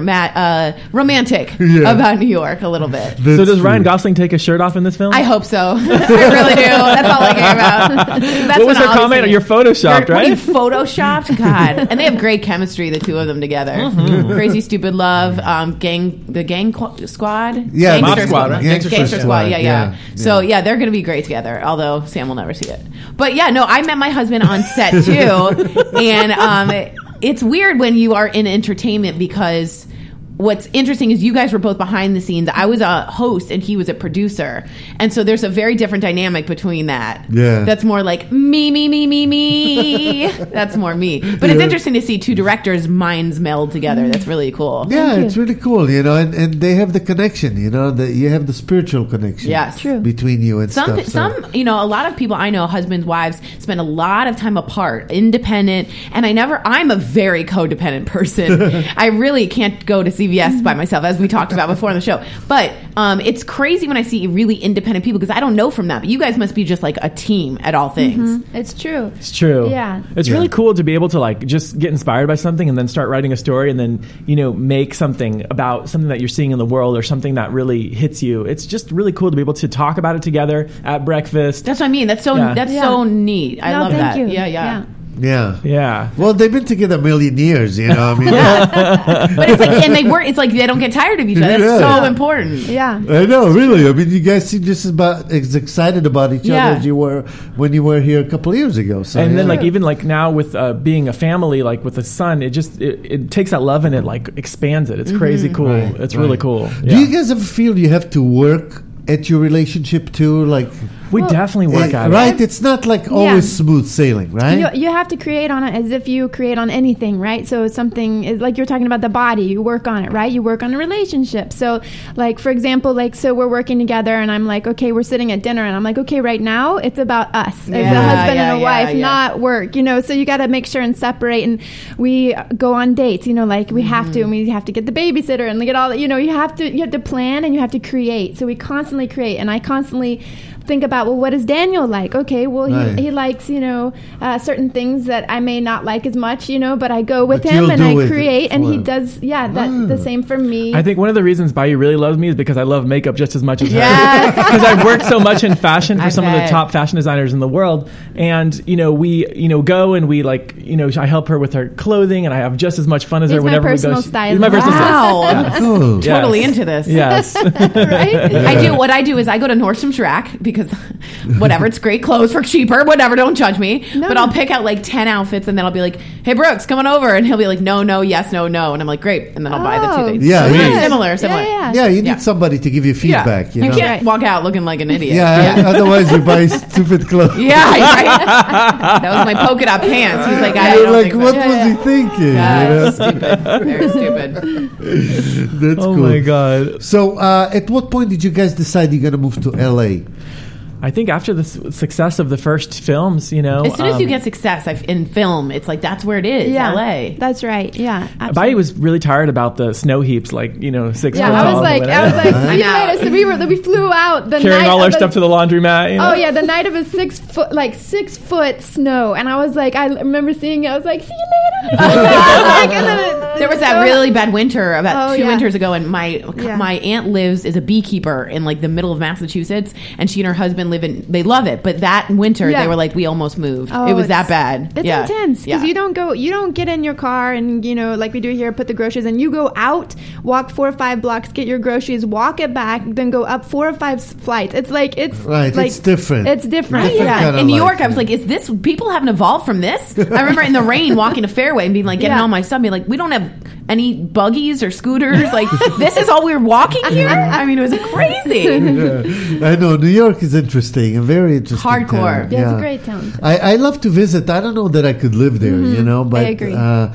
romantic Yeah. about New York. A little bit. So That's does Ryan true. Gosling take his shirt off in this film? I hope so. I really do. That's all I care about. That's What was her I'll be comment? singing. You're photoshopped, What are you right? photoshopped? God. And they have great chemistry, the two of them together. Mm-hmm. Crazy Stupid Love, Squad. Yeah, Mob Gangster Squad, right? Gangster Squad. Yeah. Yeah. So yeah, they're going to be great together. Although Sam will never see it. But yeah, no, I met my husband on set too, and it's weird when you are in entertainment because what's interesting is you guys were both behind the scenes. I was a host and he was a producer. And so there's a very different dynamic between that. Yeah. That's more like me. That's more me. But it's interesting to see two directors' minds meld together. That's really cool. Yeah, it's really cool, and they have the connection, you have the spiritual connection Yes. True. between you and Some, stuff. So. a lot of people I know, husbands, wives, spend a lot of time apart, independent, and I'm a very codependent person. I really can't go to CVS by myself, as we talked about before on the show. But it's crazy when I see really independent people, because I don't know from that. But you guys must be just like a team at all things. It's true. It's true. Yeah. It's really cool to be able to just get inspired by something and then start writing a story and then, make something about something that you're seeing in the world or something that really hits you. It's just really cool to be able to talk about it together at breakfast. That's what I mean. That's so Yeah. so neat. I No, love thank that. you. Yeah. Yeah. Yeah. Well, they've been together a million years, you know. I mean, But it's like, and it's like they don't get tired of each other. That's Yeah. so important. Yeah. I know, really. I mean, you guys seem just as excited about each Yeah. other as you were when you were here a couple of years ago. So, And then, yeah. like, even like now with being a family, like with a son, it just it takes that love and it like expands it. It's crazy cool. Right, It's really right. cool. Do you guys ever feel you have to work at your relationship too? Like, We definitely work at it. right? It's not like always smooth sailing, right? You have to create on it as if you create on anything, right? So something is like you're talking about the body, you work on it, right? You work on a relationship. So like, for example, like, so we're working together and I'm like, okay, we're sitting at dinner and I'm like, okay, right now it's about us as a husband and a wife, not work, you know? So you got to make sure and separate. And we go on dates, you know, like we have to, and we have to get the babysitter and get all that, you know, you have to plan and you have to create. So we constantly create, and I constantly think about, well, what is Daniel like? Okay, well, Right. he likes, you know, certain things that I may not like as much, you know, but I go with But him you'll and do I it create, and for he him. does, the same for me. I think one of the reasons Bayou really loves me is because I love makeup just as much as her. Yes. Because I've worked so much in fashion for I some of the bet. top fashion designers in the world. And, you know, we, you know, go and we like, you know, I help her with her clothing and I have just as much fun as He's her my whenever we personal go. stylist. He's my personal Wow. stylist. Oh. Yes. Totally into this. Yes. right? I do. What I do is I go to Nordstrom's Rack because whatever, it's great clothes for cheaper, whatever, don't judge me. No. But I'll pick out like 10 outfits and then I'll be like, hey, Brooks, come on over. And he'll be like, no, yes, no. And I'm like, great. And then I'll buy the two things. Yeah, good. Similar. Yeah. Yeah, you need Yeah. somebody to give you feedback, you know? can't walk out looking like an idiot. Yeah, otherwise you buy stupid clothes. Yeah, right. That was my polka dot pants. He's like, I You're don't like, think so. what was he thinking? Yeah, you know? it's stupid. Very stupid. That's Oh cool. my God. So, at what point did you guys decide you're going to move to LA? I think after the success of the first films, you know. As soon as you get success in film, it's like that's where it is. LA. That's right. Yeah. Bayou was really tired about the snow heaps, like, you know, 6 Yeah, foot I tall. was like, and see you whatever. later. So we flew out the Carrying night all our of the- stuff to the laundromat. You know? Oh yeah, the night of a 6 foot snow, and I was like, I remember seeing it. I was like, see you later. And then There was that really bad winter about 2 yeah. winters ago, and my aunt is a beekeeper in like the middle of Massachusetts, and she and her husband they love it, but that winter Yeah. they were like, we almost moved. Oh, It was that it's- bad. It's Yeah. intense because Yeah. you don't get in your car and, you know, like we do here, put the groceries and you go out, walk 4 or 5 blocks, get your groceries, walk it back, then go up 4 or 5 flights. It's like Right, like, it's different. It's different. Different Yeah. kind of In New life, York, I was like, is this, people haven't evolved from this? I remember in the rain walking to Fairway and being like, getting Yeah. all my stuff, being like, we don't have any buggies or scooters. Like, this is all we were walking here? I mean, it was crazy. Yeah. I know, New York is interesting, a very interesting Hardcore. town. Yeah, it's a great town. I love to visit. I don't know that I could live there, you know, but agree.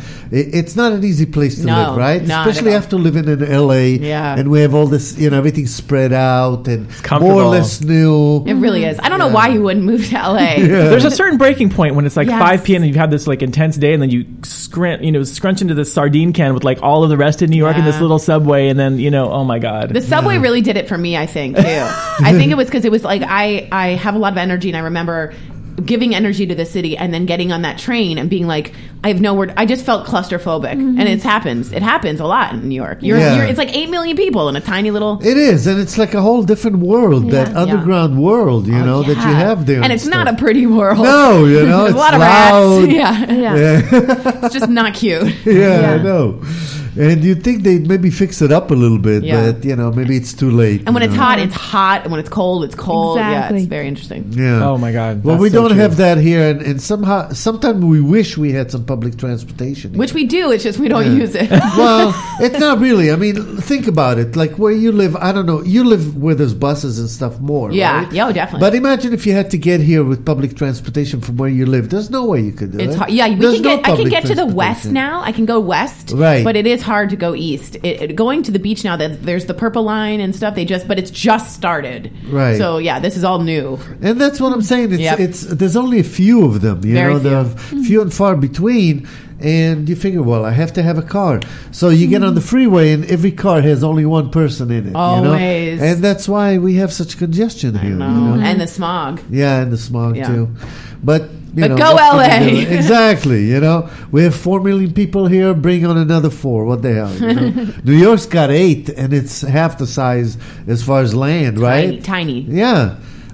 It's not an easy place to No, live, right? not Especially at all. after living in LA. Yeah. And we have all this, you know, everything spread out and more or comfortable. less new. It really is. I don't know why you wouldn't move to LA. There's a certain breaking point when it's like Yes. 5 p.m. and you've had this like intense day, and then you scrunch into this sardine can with like all of the rest of New York in this Yeah. little subway, and then, you know, oh my God. The subway really did it for me, I think, too. I think it was because it was like I have a lot of energy, and I remember giving energy to the city and then getting on that train and being like, I have nowhere. I just felt claustrophobic, and it happens a lot in New York. Yeah. It's like 8 million people in a tiny little. It is, and it's like a whole different world, that Yeah. underground world, you know, that you have there. and it's not a pretty world. No, you know, There's it's a lot of loud. rats. Yeah, Yeah. it's just not cute. Yeah, I know. And you'd think they'd maybe fix it up a little bit, Yeah. but, you know, maybe it's too late. And when you it's know. hot, it's hot, and when it's cold, it's cold. Yeah, Exactly. it's very interesting. Yeah. Oh my God. Well, That's we so don't true. have that here, and sometimes we wish we had some public transportation. Which we do. It's just we don't use it. Well, it's not really. I mean, think about it. Like where you live, I don't know. You live where there's buses and stuff more. Yeah. right? Yeah, oh, definitely. But imagine if you had to get here with public transportation from where you live. There's no way you could do It's it. hard. Yeah, There's I can public get to the west transportation. now. I can go west, Right. But it is hard to go east. Going to the beach now, that there's the Purple Line and stuff. But it's just started, Right. So yeah, this is all new. And that's what I'm saying. It's Yep. there's only a few of them. You Very know, they're few and far between. And you figure, well, I have to have a car. So you get on the freeway, and every car has only one person in it. You Always. know? And that's why we have such congestion here. You know? And the smog. Yeah, and the smog Yeah. too. But you But know, go what can LA. you do? Exactly. You know, we have 4 million people here. Bring on another 4. What the hell? You know? New York's got 8, and it's half the size as far as land, right? Tiny. Yeah.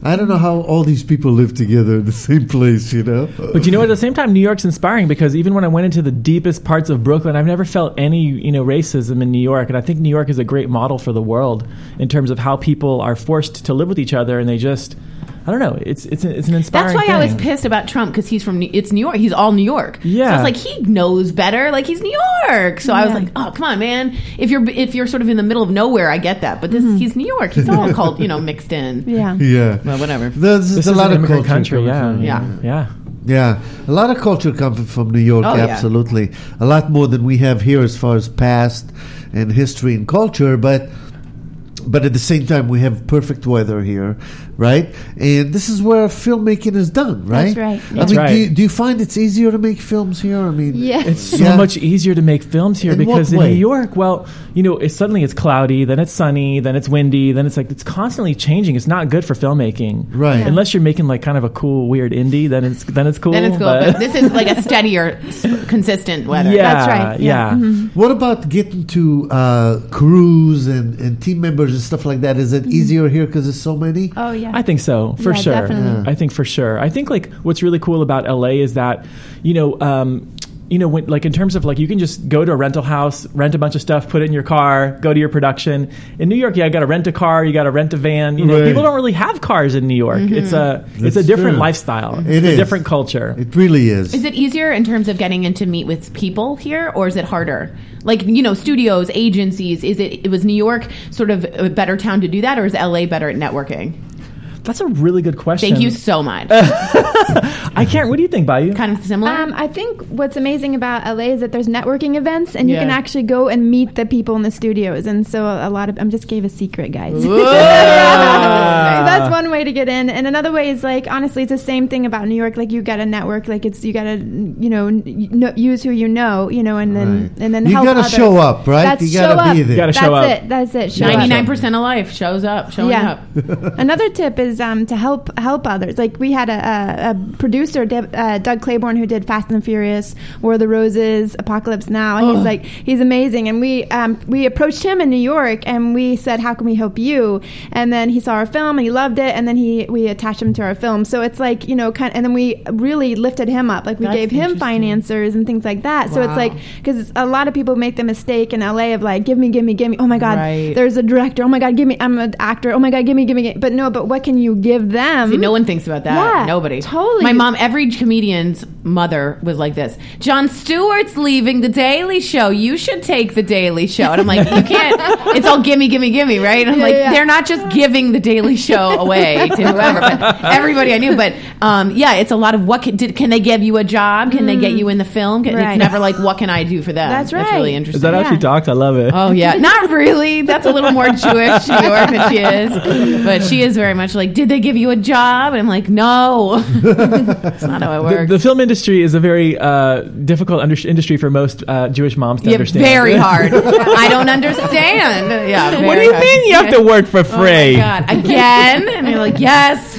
I don't know how all these people live together in the same place, you know? But you know, at the same time, New York's inspiring because even when I went into the deepest parts of Brooklyn, I've never felt any, racism in New York. And I think New York is a great model for the world in terms of how people are forced to live with each other, and they just, I don't know. It's an inspiring That's why I was thing. pissed about Trump, because he's from it's New York. He's all New York. Yeah. So it's like he knows better. Like, he's New York. So I was like, oh, come on, man. If you're sort of in the middle of nowhere, I get that. But he's New York. He's all called mixed in. Yeah. Yeah. Well, whatever. There's This a is lot an of immigrant culture. country. coming Yeah. from- Yeah. Yeah. Yeah, a lot of culture coming from New York, Oh, yeah. absolutely. A lot more than we have here as far as past and history and culture, but at the same time, we have perfect weather here, right? And this is where filmmaking is done, right? That's right. I That's mean, right. do you find it's easier to make films here? I mean, Yeah. It's so Yeah. much easier to make films here In because what in way? New York, well, suddenly it's cloudy, then it's sunny, then it's windy, then it's it's constantly changing. It's not good for filmmaking, Right. Yeah. Unless you're making kind of a cool, weird indie, then it's cool. Then it's cool. But this is like a steadier, consistent weather. Yeah, That's right. Yeah. what about getting to crews and team members and stuff like that? Is it easier here because there's so many? Oh yeah. I think so, for Yeah, sure. definitely. Yeah. I think for sure. I think what's really cool about LA is that, when, in terms of you can just go to a rental house, rent a bunch of stuff, put it in your car, go to your production. In New York, you got to rent a car, you got to rent a van. Right. People don't really have cars in New York. It's a That's different true. lifestyle. It It's is. a different culture. It really is. Is it easier in terms of getting in to meet with people here, or is it harder? Studios, agencies. Was New York sort of a better town to do that, or is LA better at networking? That's a really good question. Thank you so much. I can't. What do you think, Bayou? Kind of similar. I think what's amazing about LA is that there's networking events, and you Yeah. can actually go and meet the people in the studios. And so I just gave a secret, guys. So that's one way to get in, and another way is honestly, it's the same thing about New York. You got to network, you got to use who you know, and then Right. and then You help gotta others. show up, right? That's You gotta show be up. there. Gotta That's show up. it. That's it. Show up. 99% of life shows up, showing Yeah. up. Another tip is to help others. We had a producer, Doug Claiborne, who did Fast and Furious, War of the Roses, Apocalypse Now. And he's amazing. And we approached him in New York, and we said, "How can we help you?" And then he saw our film, and he loved it. And then we attached him to our film. So it's and then we really lifted him up. We That's gave him interesting. financiers and things like that. So Wow. it's because a lot of people make the mistake in LA of give me. Oh my God, Right. there's a director. Oh my God, give me. I'm an actor. Oh my God, give me. But what can you give them? See, no one thinks about that. Yeah, Nobody. totally. My mom, every comedian's mother was like this. Jon Stewart's leaving The Daily Show. You should take The Daily Show. And I'm like, you can't. It's all gimme, right? And I'm Yeah. they're not just giving The Daily Show away to whoever, but everybody I knew. But it's a lot of can they give you a job? Can they get you in the film? Right. It's never what can I do for them? That's That's right. really interesting. Is that how she talks? I love it. Oh yeah, not really. That's a little more Jewish New York than she is, but she is very much did they give you a job? And I'm like, no, that's not how it works. The film industry is a very difficult industry for most Jewish moms to understand. Very hard. I don't understand. Yeah. What do very you hard. mean you have to work for Oh free? my God, again? And you're like, yes.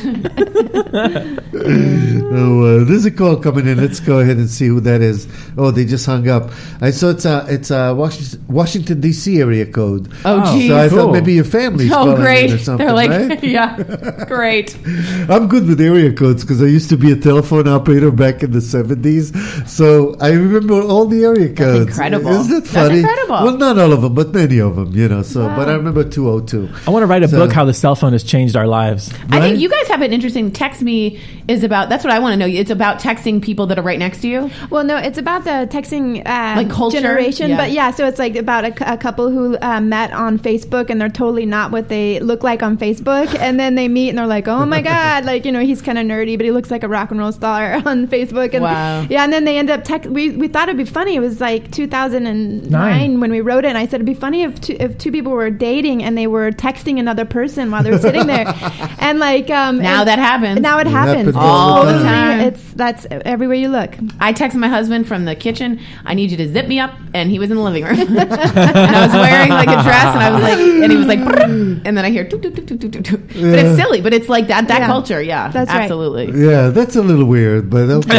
Oh, there's a call coming in. Let's go ahead and see who that is. Oh, they just hung up. I saw it's a Washington D.C. area code. Oh, geez. So I Cool. thought maybe your family's Oh, calling great. in or something, They're like, right? yeah, great. I'm good with area codes because I used to be a telephone operator back in the 70s. So I remember all the area codes. incredible. Isn't it That's funny? incredible. Well, not all of them, but many of them, So, but I remember 202. I want to write a So- book how the cell phone has changed our lives. I Right? think you guys have an interesting Text Me is about, that's what I want to know. It's about texting people that are right next to you. Well, no, it's about the texting Culture? generation. Yeah. But yeah, so it's about a couple who met on Facebook, and they're totally not what they look like on Facebook. And then they meet, and they're like, oh my God, he's kind of nerdy, but he looks like a rock and roll star on Facebook. And Wow. Yeah, and then they end up we thought it'd be funny. It was 2009 when we wrote it, and I said it'd be funny if two people were dating and they were texting another person while they're sitting there. And Now that happens. Now it happens. happens all the time. That's everywhere you look. I texted my husband from the kitchen, I need you to zip me up, and he was in the living room. And I was wearing a dress, and I was and he was like, "Brrr," and then I hear toot, toot, toot, toot, toot, toot. But it's silly, but it's like that Yeah. culture, yeah. That's right. absolutely. Yeah, that's a little weird, but okay.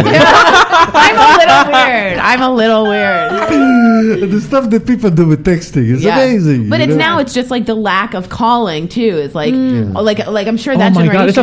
I'm a little weird. The stuff that people do with texting is amazing. But you it's know? now it's just the lack of calling too. Is like I'm sure Oh that my generation. God, it's a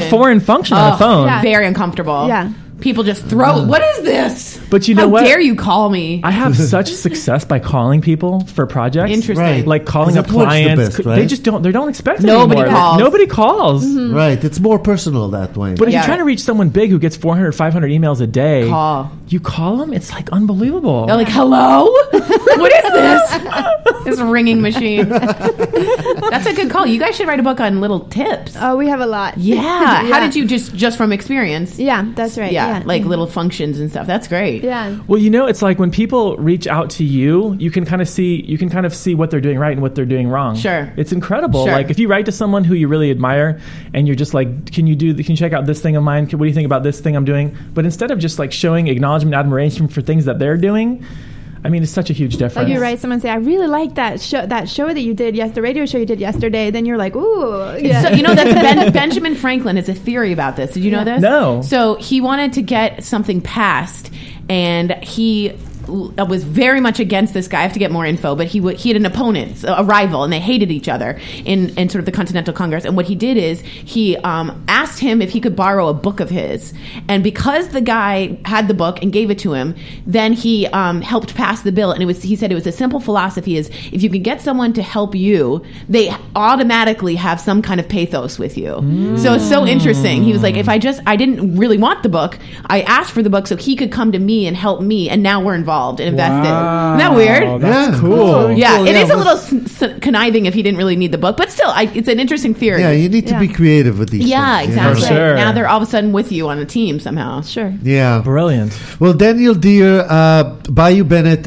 function. a foreign function on a phone. Yeah. Very uncomfortable. Yeah. People just throw. What is this? But you know How what? dare you call me? I have such success by calling people for projects. Interesting. Right. Like calling Because up it works the clients. best, right? They just don't. They don't expect it Nobody anymore. calls. Nobody calls. Right. It's more personal that way. But if Yeah. you're trying to reach someone big who gets 400, 500 emails a day, Call. you call them. It's like unbelievable. They're like, hello? What is this? This ringing machine. That's a good call. You guys should write a book on little tips. Oh, we have a lot. Yeah. How Yeah. did you just from experience? Yeah, that's right. Yeah, Yeah. like little functions and stuff. That's great. Yeah. Well, you know, it's like when people reach out to you, you can kind of see what they're doing right and what they're doing wrong. Sure. It's incredible. Sure. Like if you write to someone who you really admire and you're just like, can you check out this thing of mine? What do you think about this thing I'm doing? But instead of just like showing acknowledgement, admiration for things that they're doing, I mean, it's such a huge difference. Like you write someone say, I really like that show that you did the radio show you did yesterday. Then you're like, ooh, yeah. So, you know, that's Benjamin Franklin has a theory about this. Did you know this? No. So he wanted to get something passed, and he was very much against this guy. I have to get more info, but he had an opponent, a rival, and they hated each other in sort of the Continental Congress. And what he did is he asked him if he could borrow a book of his. And because the guy had the book and gave it to him, then he helped pass the bill. And he said it was a simple philosophy: is if you can get someone to help you, they automatically have some kind of pathos with you. So it's so interesting. He was like, if I didn't really want the book, I asked for the book so he could come to me and help me, and now we're involved and invested. Wow. Isn't that weird? That's Yeah. cool. Yeah, Cool, it yeah, is a well- little conniving if he didn't really need the book, but still, it's an interesting theory. Yeah, you need to be Yeah. creative with these Yeah, things. you know? exactly. Sure. Now they're all of a sudden with you on a team somehow. Sure. Yeah. Brilliant. Well, Daniel Deere, Bayou Bennett,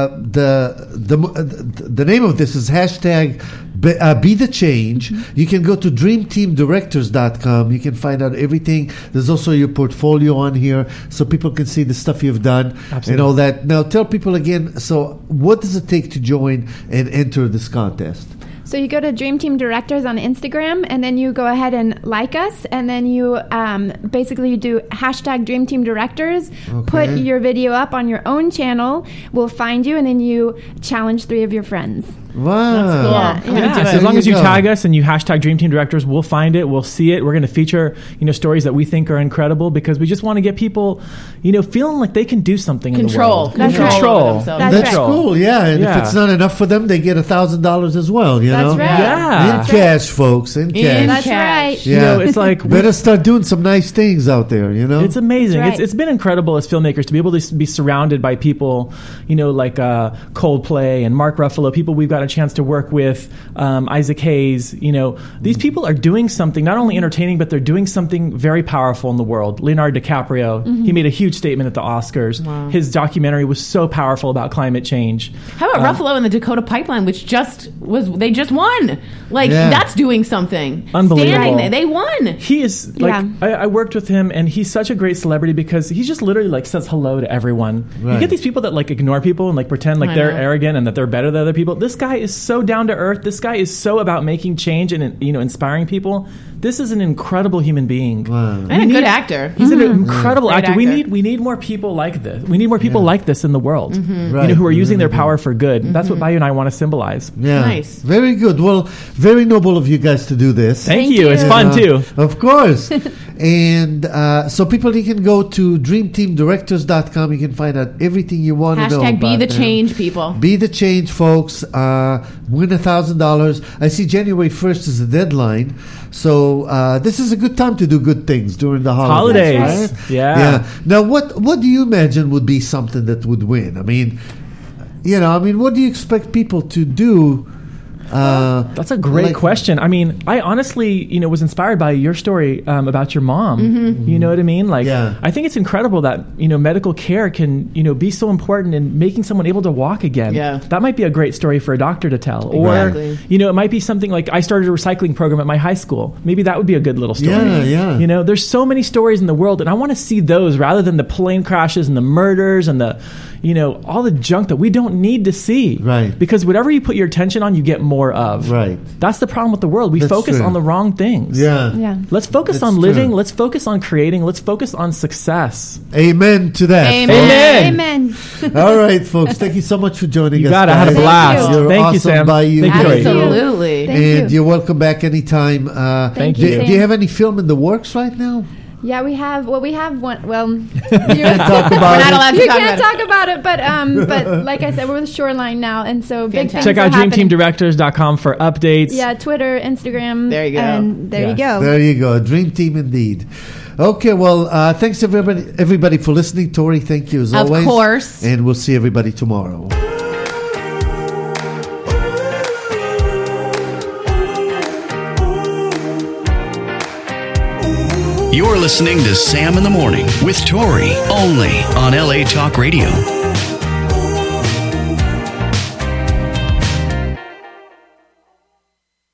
the name of this is hashtag Be the Change. You can go to dreamteamdirectors.com. You can find out everything. There's also your portfolio on here so people can see the stuff you've done and all that. Now, tell people again, so what does it take to join and enter this contest? So you go to Dream Team Directors on Instagram, and then you go ahead and like us, and then you basically you do hashtag Dream Team Directors, put your video up on your own channel, we'll find you, and then you challenge 3 of your friends. Wow. That's cool. Yeah, I'm gonna yeah. do it. So as long as you go. tag us and you hashtag Dream Team Directors, we'll find it, we'll see it. We're going to feature, stories that we think are incredible because we just want to get people, feeling like they can do something in the Control. world. That's right. Control. over themselves. That's That's right. cool, yeah. And Yeah. if it's not enough for them, they get $1,000 as well, you know? That's right. Yeah. In cash, folks. In cash. In That's cash. right. Yeah. It's like better start doing some nice things out there, you know? It's amazing. That's right. It's been incredible as filmmakers to be able to be surrounded by people, like Coldplay and Mark Ruffalo, people we've got a chance to work with, Isaac Hayes. These people are doing something not only entertaining, but they're doing something very powerful in the world. Leonardo DiCaprio, he made a huge statement at the Oscars. Wow. His documentary was so powerful about climate change. How about Ruffalo and the Dakota Pipeline, which they just won? Like, Yeah. that's doing something. Unbelievable. Standing there, they won. He is like Yeah. I worked with him, and he's such a great celebrity because he just literally says hello to everyone. Right. You get these people that ignore people and pretend I they're know. arrogant and that they're better than other people. This guy is so down to earth. This guy is so about making change and inspiring people. This is an incredible human being. Wow. And a good actor. He's an incredible Great actor. actor. We need more people like this. We need more people like this in the world. Right. Who are using their power for good. That's what Bayou and I want to symbolize. Yeah. Nice. Very good. Well, very noble of you guys to do this. Thank Thank you. It's you. fun too. Of course. And so people, you can go to dreamteamdirectors.com. You can find out everything you want to know Hashtag be about the them. change, people. Be the change, folks. Win $1,000. I see January 1st is the deadline. So this is a good time to do good things during the holidays. Holidays. Right? Yeah. Yeah. Now, what do you imagine would be something that would win? I mean, what do you expect people to do? That's a great question. I mean, I honestly, was inspired by your story about your mom. You know what I mean? Yeah. I think it's incredible that, medical care can, be so important in making someone able to walk again. Yeah. That might be a great story for a doctor to tell. Or, Exactly. it might be something like I started a recycling program at my high school. Maybe that would be a good little story. Yeah. There's so many stories in the world, and I want to see those rather than the plane crashes and the murders and the, all the junk that we don't need to see. Right. Because whatever you put your attention on, you get more more of. Right. That's the problem with the world. We That's focus true. on the wrong things. Yeah. Yeah. Let's focus That's on living. true. Let's focus on creating. Let's focus on success. Amen to that. Amen. Amen. Amen. All right, folks. Thank you so much for joining You us. got it. I had a guys. blast. you. You're Thank you, awesome Sam. by you. Thank you, Tori. Absolutely. Thank And you. you're welcome back anytime. Thank do, you. do you have any film in the works right now? Yeah, we have one. Well, you Talk about We're not it. allowed to you talk can't about it. talk about it, but like I said, we're with Shoreline now, and so big Fantastic. things Check are out happening. dreamteamdirectors.com for updates. Yeah, Twitter, Instagram. There you go. And there Yes. you go. There you go. Dream team indeed. Okay, well, thanks everybody for listening. Tori, thank you as Of always. course. And we'll see everybody tomorrow. You're listening to Sam in the Morning with Tori, only on LA Talk Radio.